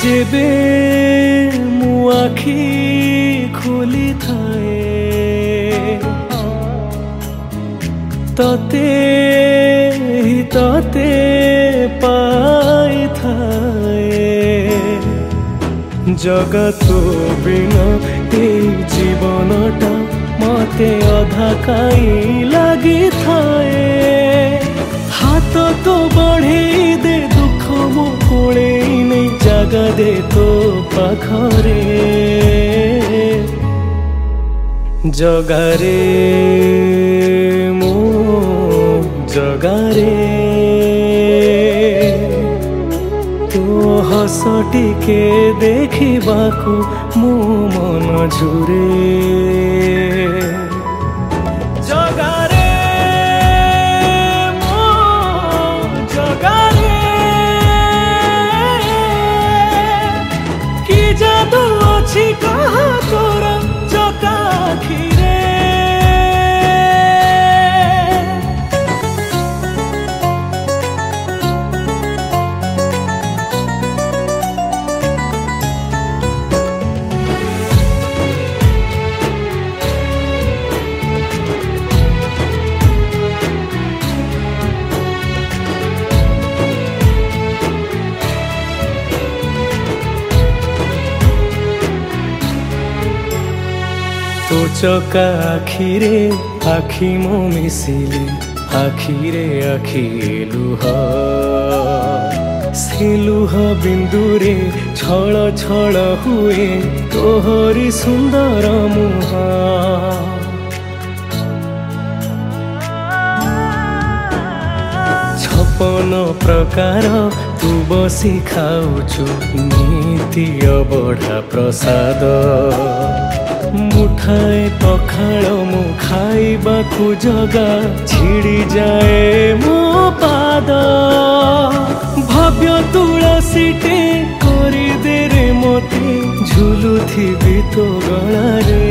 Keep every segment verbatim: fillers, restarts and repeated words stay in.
जेबे मु आखि खोली थाए तते ही तते पाई थाए जगत बिना ए जीवनटा मते अधा काई लगी थाए हाथ तो बढ़े दे दुख मो कोले नहीं जगा दे तो पाखरे जगारे मो जगारे तो हस टिके देखिबाकू मो मन झुरे जगारे मो जगारे कि जादू अछि कहा तोर चकाखिरे तो चका आखिरे आखि मो मिसिले आखिरे आखि लुह से लुह बिंदुरे छल छल हुए तोहरी सुंदर मुह छपन प्रकार तू बसी खाऊछु नीति अबढ़ा प्रसाद मुठाए पखाड़ मु खाइबाकू जगा छिड़ी जाए मो पाद भव्य तुलसीटे करी दे रे मते झुलुथिबी तो गलारे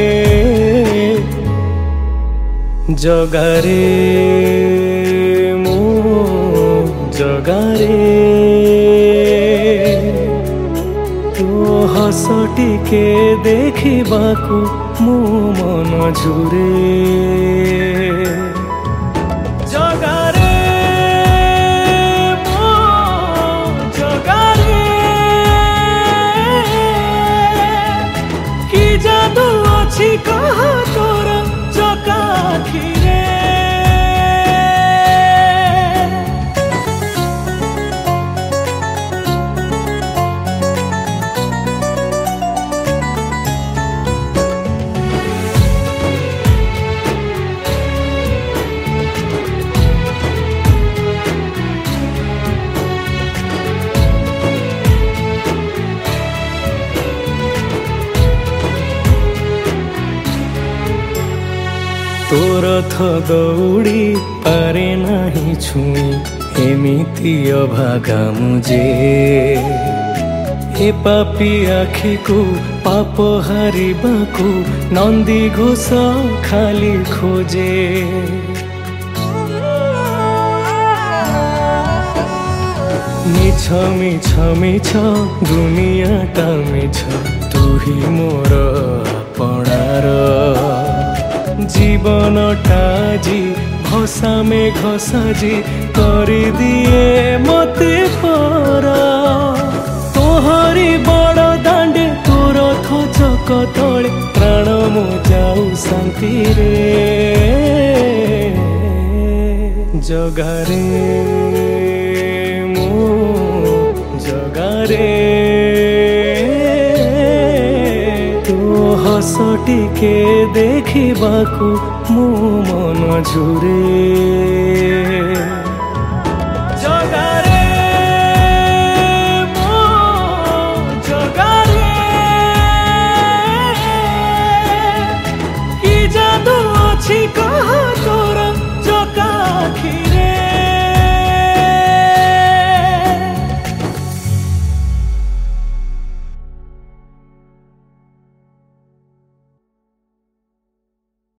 जगारे मो जगारे हस टिके देखिबाकू मो मन झुरे जगारे मो जगारे कि जादू अछि कहा तोर चकाखिरे तोर थ दौड़ी पारे नाही छुई एमिति अभागा मुझे ए पापी आखि को पाप हारिबाकू नंदी घोष खाली खोजे मिछ मिछ मिछ दुनियाटा मिछ तू ही मोर आपणार जीवनटा जी भसा में घसाजी करी दिए मते पर तोहरी बड़ दांडे तोर थचक तले प्राण मो जाऊ शांति रे जगारे मो जगारे हस टिके देखिबाकू मो मन झुरे।